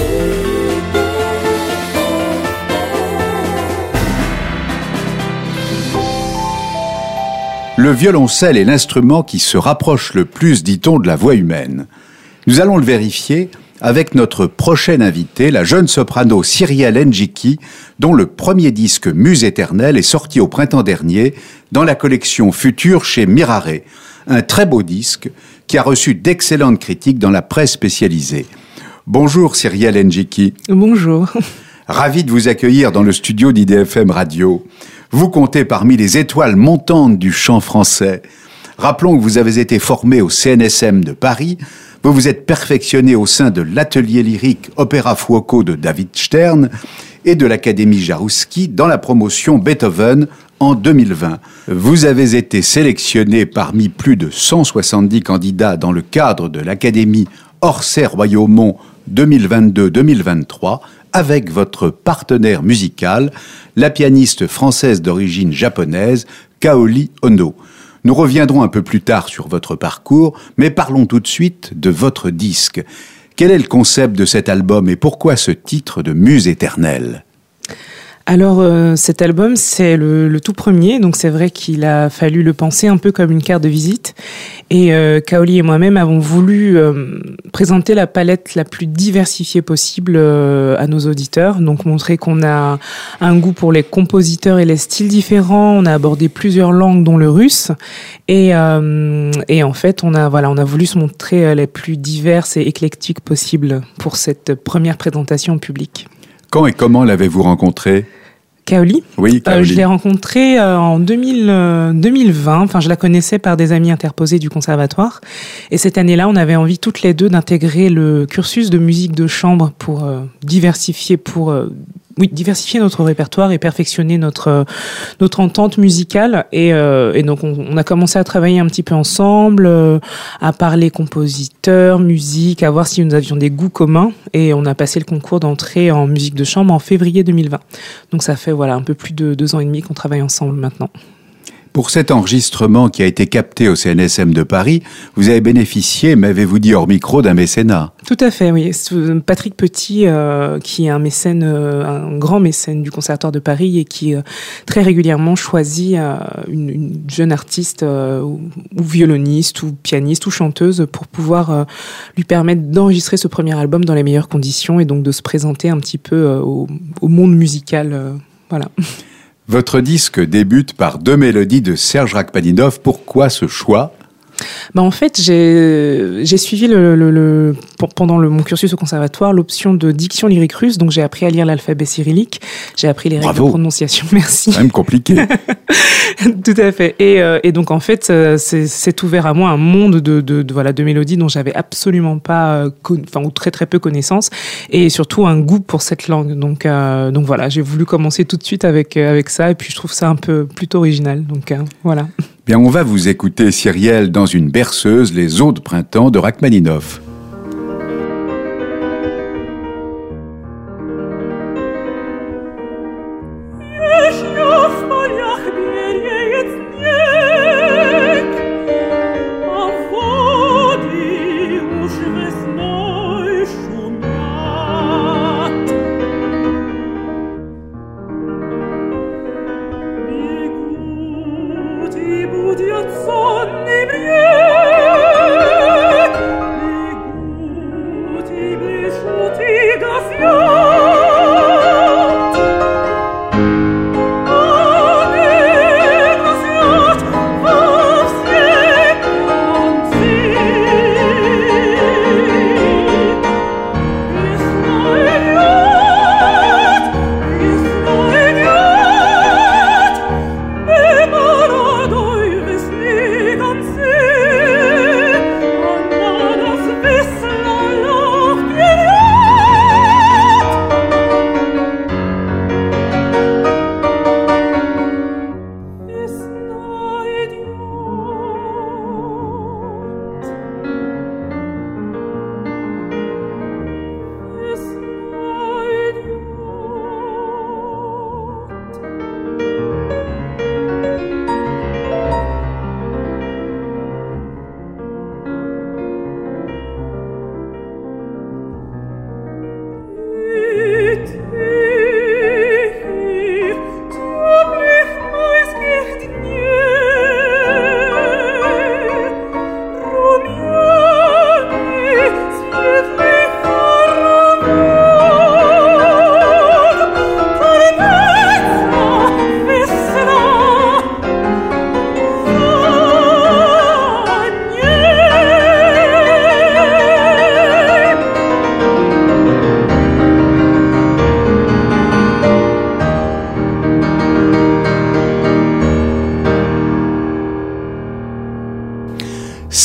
Le violoncelle est l'instrument qui se rapproche le plus, dit-on, de la voix humaine. Nous allons le vérifier avec notre prochaine invitée, la jeune soprano Cyrielle Ndjiki, dont le premier disque Muse éternelle est sorti au printemps dernier dans la collection Future chez Mirare. Un très beau disque qui a reçu d'excellentes critiques dans la presse spécialisée. Bonjour Cyrielle Ndjiki. Bonjour. Ravi de vous accueillir dans le studio d'I D F M Radio. Vous comptez parmi les étoiles montantes du chant français. Rappelons que vous avez été formé au C N S M de Paris. Vous vous êtes perfectionné au sein de l'atelier lyrique Opéra Fuoco de David Stern et de l'Académie Jaroussky dans la promotion Beethoven en deux mille vingt. Vous avez été sélectionné parmi plus de cent soixante-dix candidats dans le cadre de l'Académie Orsay-Royaumont deux mille vingt-deux deux mille vingt-trois avec votre partenaire musical, la pianiste française d'origine japonaise, Kaori Ono. Nous reviendrons un peu plus tard sur votre parcours, mais parlons tout de suite de votre disque. Quel est le concept de cet album et pourquoi ce titre de Muse éternelle ? Alors euh, cet album, c'est le, le tout premier, donc c'est vrai qu'il a fallu le penser un peu comme une carte de visite. Et euh, Kaori et moi-même avons voulu euh, présenter la palette la plus diversifiée possible euh, à nos auditeurs, donc montrer qu'on a un goût pour les compositeurs et les styles différents. On a abordé plusieurs langues, dont le russe, et euh, et en fait, on a voilà, on a voulu se montrer euh, les plus diverses et éclectiques possibles pour cette première présentation au public. Quand et comment l'avez-vous rencontré ? Kaori. Oui, Kaori. Euh, je l'ai rencontrée euh, en deux mille, euh, deux mille vingt. Enfin, je la connaissais par des amis interposés du conservatoire. Et cette année-là, on avait envie toutes les deux d'intégrer le cursus de musique de chambre pour euh, diversifier, pour euh, oui, diversifier notre répertoire et perfectionner notre euh, notre entente musicale. Et, euh, et donc, on, on a commencé à travailler un petit peu ensemble, euh, à parler compositeurs, musique, à voir si nous avions des goûts communs. Et on a passé le concours d'entrée en musique de chambre en février deux mille vingt. Donc, ça fait voilà un peu plus de deux ans et demi qu'on travaille ensemble maintenant. Pour cet enregistrement qui a été capté au C N S M de Paris, vous avez bénéficié, m'avez-vous dit hors micro, d'un mécénat. Tout à fait, oui. Patrick Petit, euh, qui est un mécène, euh, un grand mécène du Conservatoire de Paris et qui euh, très régulièrement choisit euh, une, une jeune artiste euh, ou, ou violoniste ou pianiste ou chanteuse pour pouvoir euh, lui permettre d'enregistrer ce premier album dans les meilleures conditions et donc de se présenter un petit peu euh, au, au monde musical. Euh, voilà. Votre disque débute par deux mélodies de Serge Rachmaninov. Pourquoi ce choix ? Bah en fait, j'ai, j'ai suivi le, le, le, pendant le, mon cursus au conservatoire l'option de diction lyrique russe, donc j'ai appris à lire l'alphabet cyrillique, j'ai appris les règles Bravo. de prononciation, merci. C'est quand même compliqué. Tout à fait. Et, euh, et donc en fait, c'est, c'est ouvert à moi un monde de, de, de, voilà, de mélodies dont j'avais absolument pas, con, enfin, ou très très peu connaissance, et surtout un goût pour cette langue. Donc, euh, donc voilà, j'ai voulu commencer tout de suite avec, avec ça, et puis je trouve ça un peu plutôt original. Donc euh, voilà. Bien, on va vous écouter, Cyrielle, dans une berceuse, Les eaux de printemps de Rachmaninov. Sonne im Riek,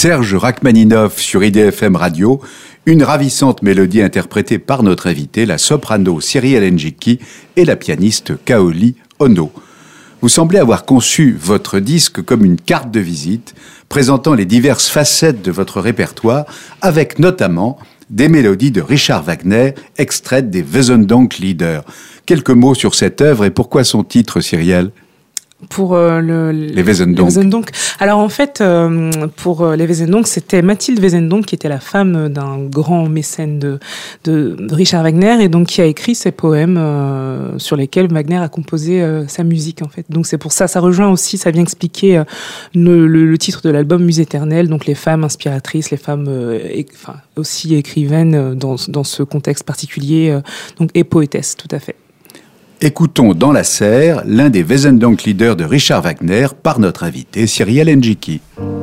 Serge Rachmaninov sur I D F M Radio, une ravissante mélodie interprétée par notre invitée, la soprano Cyrielle Njiki et la pianiste Kaoli Ono. Vous semblez avoir conçu votre disque comme une carte de visite, présentant les diverses facettes de votre répertoire, avec notamment des mélodies de Richard Wagner, extraites des Wesendonck-Lieder. Quelques mots sur cette œuvre et pourquoi son titre, Cyrielle ? Pour euh, le, les Wesendonck. Les Wesendonck. Alors en fait, euh, pour euh, les Wesendonck, c'était Mathilde Wesendonck qui était la femme d'un grand mécène de, de Richard Wagner et donc qui a écrit ces poèmes euh, sur lesquels Wagner a composé euh, sa musique en fait. Donc c'est pour ça, ça rejoint aussi, ça vient expliquer euh, le, le, le titre de l'album Muse éternelle, donc les femmes inspiratrices, les femmes euh, et, enfin, aussi écrivaines euh, dans, dans ce contexte particulier, euh, donc et poétesses, tout à fait. Écoutons dans la serre l'un des Wesendonck-Lieder de Richard Wagner par notre invité Cyrielle Njiki.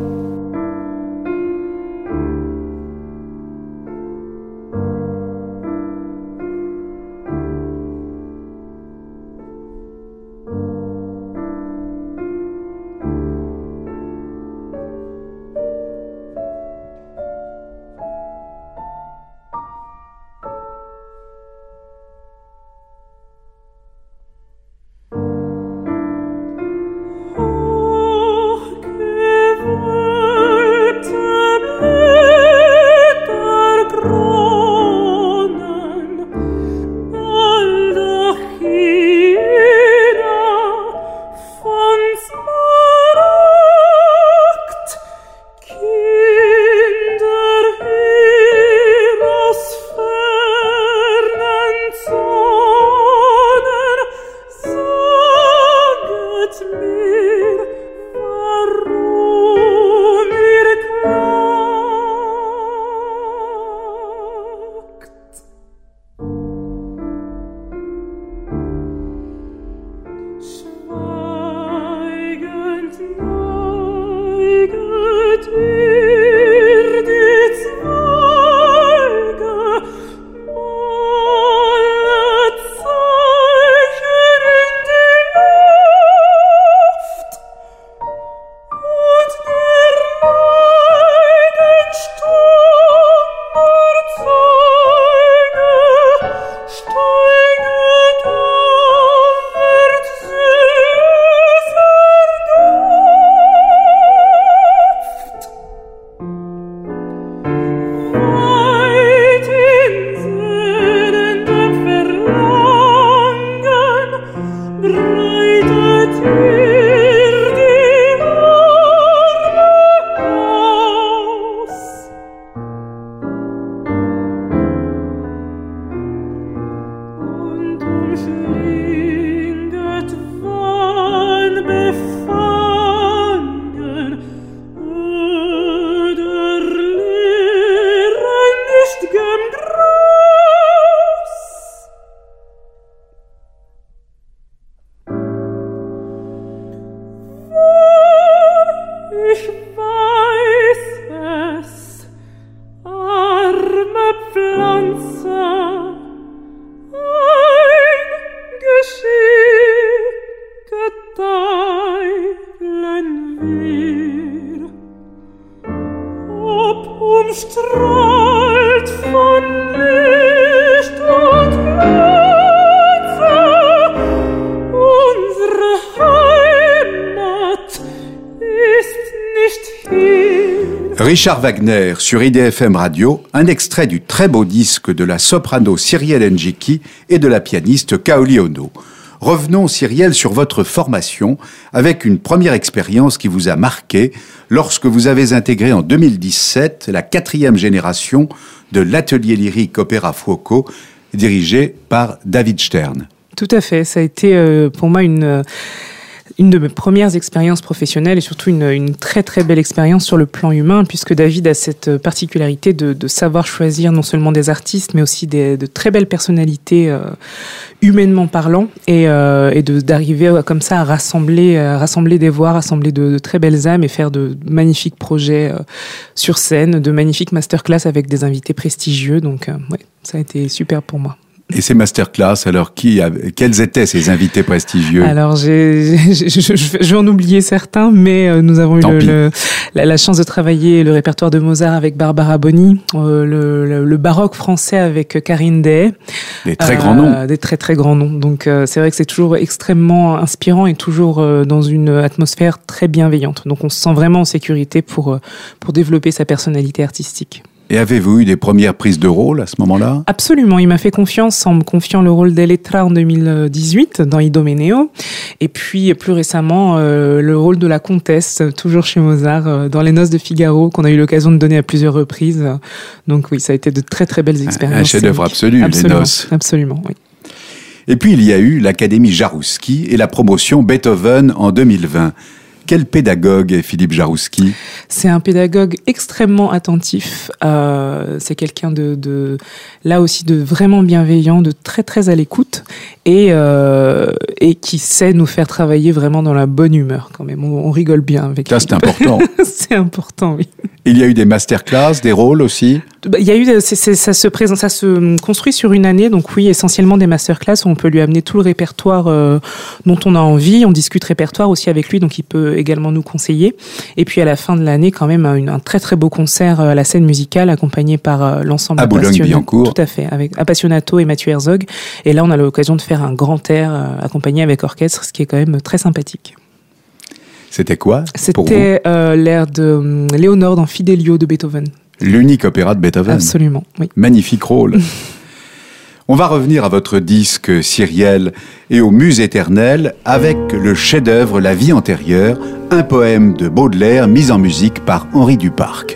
Richard Wagner sur I D F M Radio, un extrait du très beau disque de la soprano Cyrielle Njiki et de la pianiste Kaoli Ono. Revenons, Cyrielle, sur votre formation avec une première expérience qui vous a marqué lorsque vous avez intégré en deux mille dix-sept la quatrième génération de l'atelier lyrique Opéra Fuoco dirigé par David Stern. Tout à fait, ça a été euh, pour moi une... Euh... une de mes premières expériences professionnelles et surtout une, une très très belle expérience sur le plan humain puisque David a cette particularité de, de savoir choisir non seulement des artistes mais aussi des, de très belles personnalités euh, humainement parlant et, euh, et de, d'arriver comme ça à rassembler, à rassembler des voix, rassembler de, de très belles âmes et faire de magnifiques projets euh, sur scène, de magnifiques masterclass avec des invités prestigieux. Donc euh, ouais, ça a été super pour moi. Et ces masterclass, alors, qui, quels étaient ces invités prestigieux? Alors, j'ai, j'ai, je, je, je vais en oublier certains, mais euh, nous avons Tant eu le, le, la, la chance de travailler le répertoire de Mozart avec Barbara Boni, euh, le, le, le baroque français avec Karine Day. Des très euh, grands noms. Des très très grands noms. Donc, euh, c'est vrai que c'est toujours extrêmement inspirant et toujours euh, dans une atmosphère très bienveillante. Donc, on se sent vraiment en sécurité pour, pour développer sa personnalité artistique. Et avez-vous eu des premières prises de rôle à ce moment-là? Absolument, il m'a fait confiance en me confiant le rôle d'Elettra en deux mille dix-huit dans Idoméneo. Et puis plus récemment, euh, le rôle de la comtesse, toujours chez Mozart, euh, dans Les Noces de Figaro, qu'on a eu l'occasion de donner à plusieurs reprises. Donc oui, ça a été de très très belles expériences. Un chef-d'œuvre absolu, absolument, Les Noces. Absolument, oui. Et puis il y a eu l'Académie Jaroussky et la promotion Beethoven en deux mille vingt. Quel pédagogue est Philippe Jaroussky? C'est un pédagogue extrêmement attentif. Euh, c'est quelqu'un de, de, là aussi, de vraiment bienveillant, de très très à l'écoute et euh, et qui sait nous faire travailler vraiment dans la bonne humeur. Quand même, on, on rigole bien avec. Ça, c'est important. C'est important, oui. Il y a eu des masterclass, des rôles aussi. Il y a eu, c'est, c'est, ça se présente, ça se construit sur une année, donc oui, essentiellement des masterclass où on peut lui amener tout le répertoire euh, dont on a envie. On discute répertoire aussi avec lui, donc il peut également nous conseiller. Et puis à la fin de l'année, quand même, une, un très très beau concert à la scène musicale accompagné par euh, l'ensemble à Boulogne-Billancourt. Tout à fait, avec Appassionato et Mathieu Herzog. Et là, on a l'occasion de faire un grand air euh, accompagné avec orchestre, ce qui est quand même très sympathique. C'était quoi? C'était euh, l'air de euh, Léonore dans Fidelio de Beethoven. L'unique opéra de Beethoven. Absolument, oui. Magnifique rôle. On va revenir à votre disque Cyrielle et aux Muses éternelles avec le chef-d'œuvre La vie antérieure, un poème de Baudelaire mis en musique par Henri Duparc.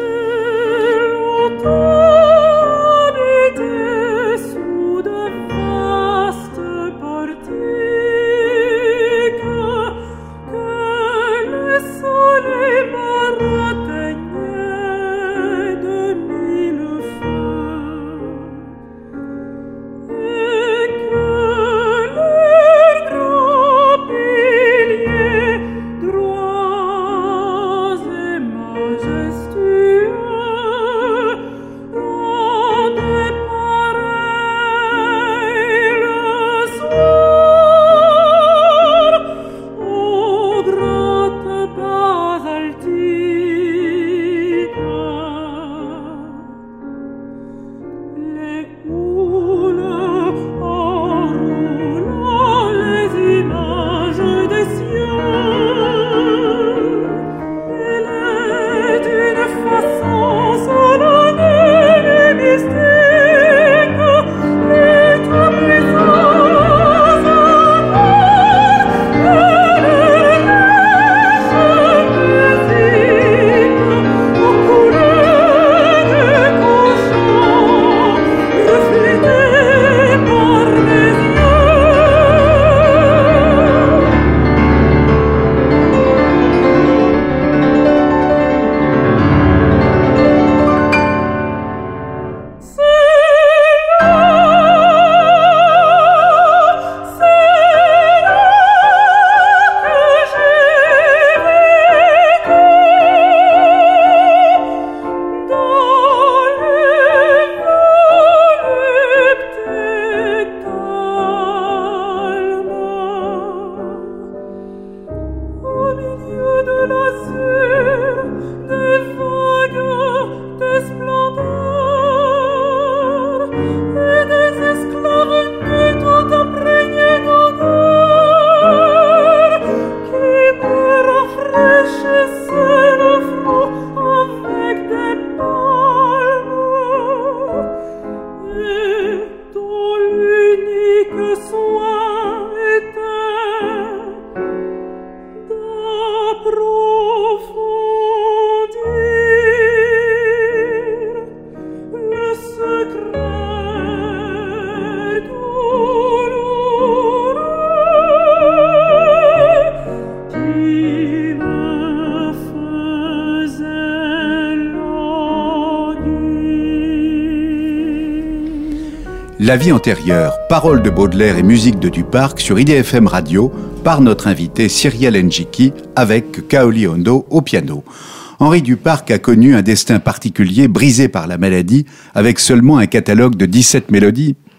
La vie antérieure, paroles de Baudelaire et musique de Duparc sur I D F M Radio par notre invité Cyrielle Njiki avec Kaoli Hondo au piano. Henri Duparc a connu un destin particulier brisé par la maladie avec seulement un catalogue de dix-sept mélodies.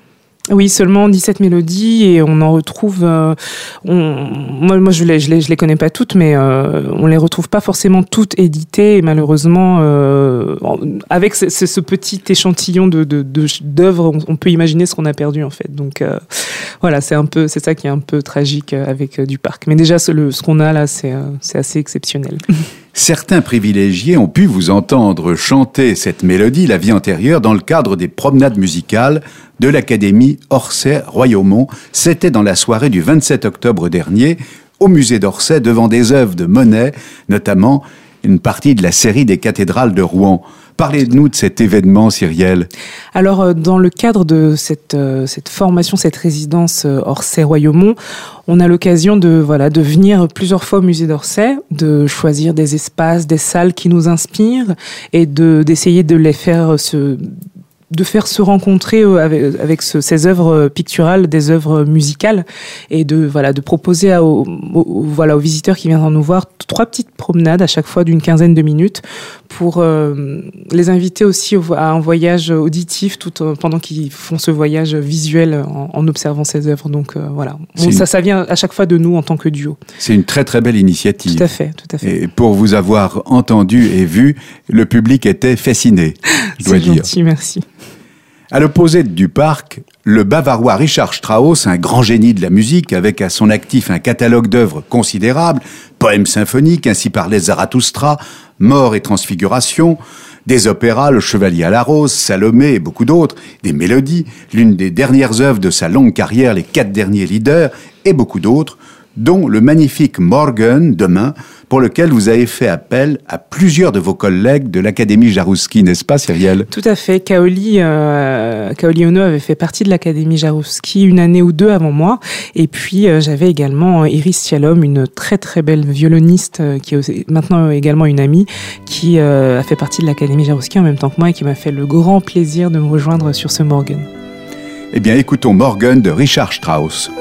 Oui, seulement dix-sept mélodies et on en retrouve. Euh, on, moi, moi, je les, je les, je les connais pas toutes, mais euh, on les retrouve pas forcément toutes éditées. Et malheureusement, euh, avec ce, ce, ce petit échantillon de, de, de d'œuvres, on, on peut imaginer ce qu'on a perdu en fait. Donc euh, voilà, c'est un peu, c'est ça qui est un peu tragique avec euh, du parc. Mais déjà, ce, le, ce qu'on a là, c'est, euh, c'est assez exceptionnel. Certains privilégiés ont pu vous entendre chanter cette mélodie, La vie antérieure, dans le cadre des promenades musicales de l'Académie Orsay-Royaumont. C'était dans la soirée du vingt-sept octobre dernier, au musée d'Orsay, devant des œuvres de Monet, notamment une partie de la série des cathédrales de Rouen. Parlez-nous de cet événement, Cyrielle. Alors, dans le cadre de cette, euh, cette formation, cette résidence euh, Orsay-Royaumont, on a l'occasion de, voilà, de venir plusieurs fois au musée d'Orsay, de choisir des espaces, des salles qui nous inspirent et de, d'essayer de les faire se... de faire se rencontrer avec, avec ce, ces œuvres picturales, des œuvres musicales, et de voilà de proposer à, aux, aux, voilà, aux visiteurs qui viendront nous voir trois petites promenades à chaque fois d'une quinzaine de minutes pour euh, les inviter aussi au, à un voyage auditif tout euh, pendant qu'ils font ce voyage visuel en, en observant ces œuvres. Donc euh, voilà, bon, une... ça, ça vient à chaque fois de nous en tant que duo. C'est une très très belle initiative. Tout à fait, tout à fait. Et pour vous avoir entendu et vu, le public était fasciné, je dois dire. C'est gentil, merci. À l'opposé du parc, le Bavarois Richard Strauss, un grand génie de la musique, avec à son actif un catalogue d'œuvres considérables, poèmes symphoniques, ainsi parlait Zarathustra, Mort et Transfiguration, des opéras, Le Chevalier à la Rose, Salomé et beaucoup d'autres, des mélodies, l'une des dernières œuvres de sa longue carrière, Les quatre derniers leaders, et beaucoup d'autres, dont le magnifique Morgen, demain, pour lequel vous avez fait appel à plusieurs de vos collègues de l'Académie Jaroussky, n'est-ce pas, Cyrielle ? Tout à fait. Kaoli, euh, Kaoli Ono avait fait partie de l'Académie Jaroussky une année ou deux avant moi. Et puis, euh, j'avais également Iris Shalom, une très très belle violoniste, euh, qui est maintenant également une amie, qui euh, a fait partie de l'Académie Jaroussky en même temps que moi et qui m'a fait le grand plaisir de me rejoindre sur ce Morgen. Eh bien, écoutons Morgen de Richard Strauss.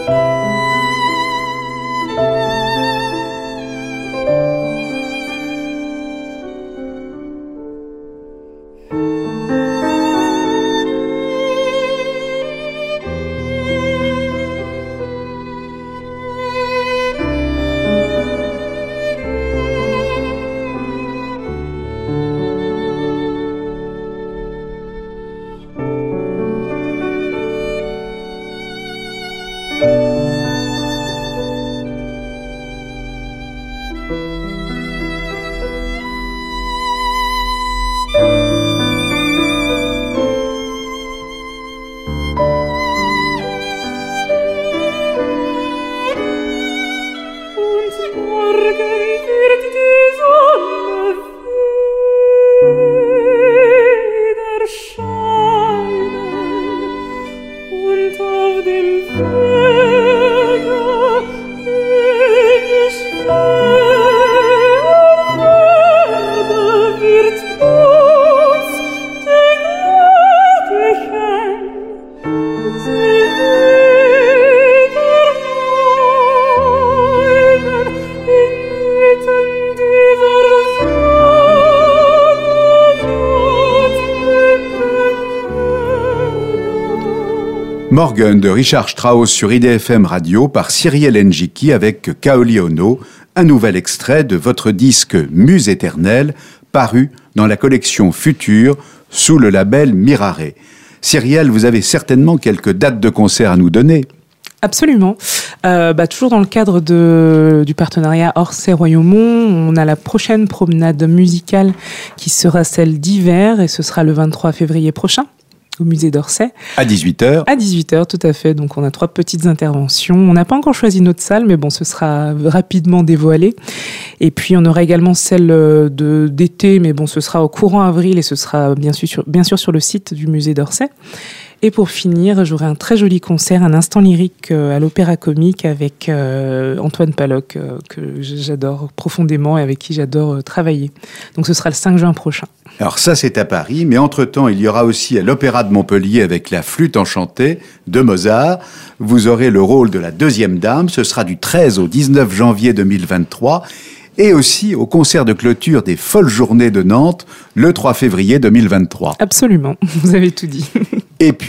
Morgen de Richard Strauss sur I D F M Radio par Cyrielle Njiki avec Kaoli Ono, un nouvel extrait de votre disque Muse éternelle paru dans la collection Future sous le label Mirare. Cyrielle, vous avez certainement quelques dates de concert à nous donner. Absolument. Euh, bah, toujours dans le cadre de, du partenariat Orsay-Royaumont, on a la prochaine promenade musicale qui sera celle d'hiver et ce sera le vingt-trois février prochain. Au musée d'Orsay. À dix-huit heures. À dix-huit heures, tout à fait. Donc, on a trois petites interventions. On n'a pas encore choisi notre salle, mais bon, ce sera rapidement dévoilé. Et puis, on aura également celle de, d'été, mais bon, ce sera au courant avril et ce sera bien sûr, sur, bien sûr sur le site du musée d'Orsay. Et pour finir, j'aurai un très joli concert, un instant lyrique à l'Opéra Comique avec euh, Antoine Paloc, euh, que j'adore profondément et avec qui j'adore travailler. Donc ce sera le cinq juin prochain. Alors ça, c'est à Paris, mais entre-temps, il y aura aussi à l'Opéra de Montpellier avec la Flûte enchantée de Mozart. Vous aurez le rôle de la deuxième dame. Ce sera du treize au dix-neuf janvier deux mille vingt-trois. Et aussi au concert de clôture des Folles Journées de Nantes, le trois février deux mille vingt-trois. Absolument, vous avez tout dit. Et puis,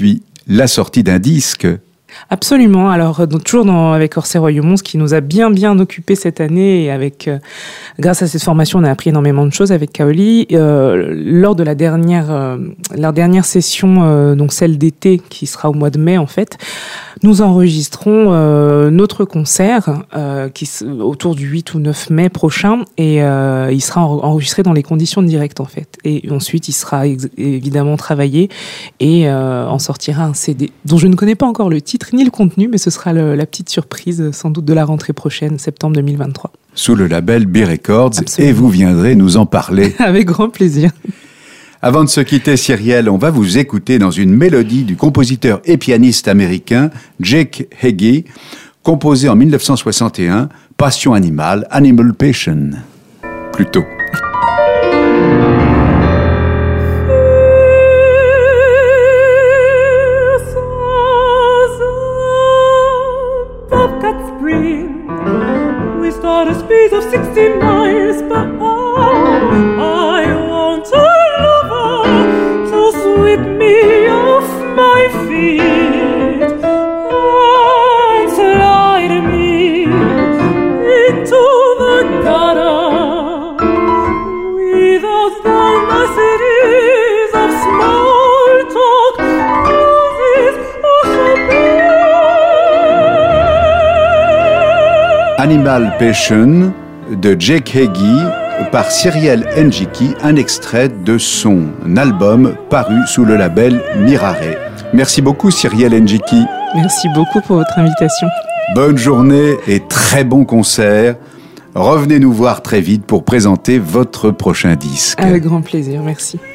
la sortie d'un disque. Absolument. Alors, donc, toujours dans, avec Orsay Royaumont, ce qui nous a bien, bien occupé cette année, et avec, euh, grâce à cette formation, on a appris énormément de choses avec Kaoli. Euh, lors de la dernière, euh, la dernière session, euh, donc celle d'été, qui sera au mois de mai, en fait, nous enregistrons euh, notre concert euh, qui, autour du huit ou neuf mai prochain, et euh, il sera enregistré dans les conditions de direct, en fait. Et ensuite, il sera ex- évidemment travaillé et euh, en sortira un C D dont je ne connais pas encore le titre ni le contenu, mais ce sera le, la petite surprise sans doute de la rentrée prochaine, septembre deux mille vingt-trois. Sous le label B Records. Absolument. Et vous viendrez nous en parler. Avec grand plaisir. Avant de se quitter, Cyrielle, on va vous écouter dans une mélodie du compositeur et pianiste américain Jake Heggie, composée en mille neuf cent soixante et un, Passion animale, Animal Passion. Plutôt. We start a speed of sixty miles per hour. I want a lover to sweep me off my feet and slide me into the gutter without the niceties of small talk. This is so Animal Passion de Jake Heggie par Cyrielle Njiki, un extrait de son album paru sous le label Mirare. Merci beaucoup Cyrielle Njiki. Merci beaucoup pour votre invitation. Bonne journée et très bon concert. Revenez nous voir très vite pour présenter votre prochain disque. Avec grand plaisir, merci.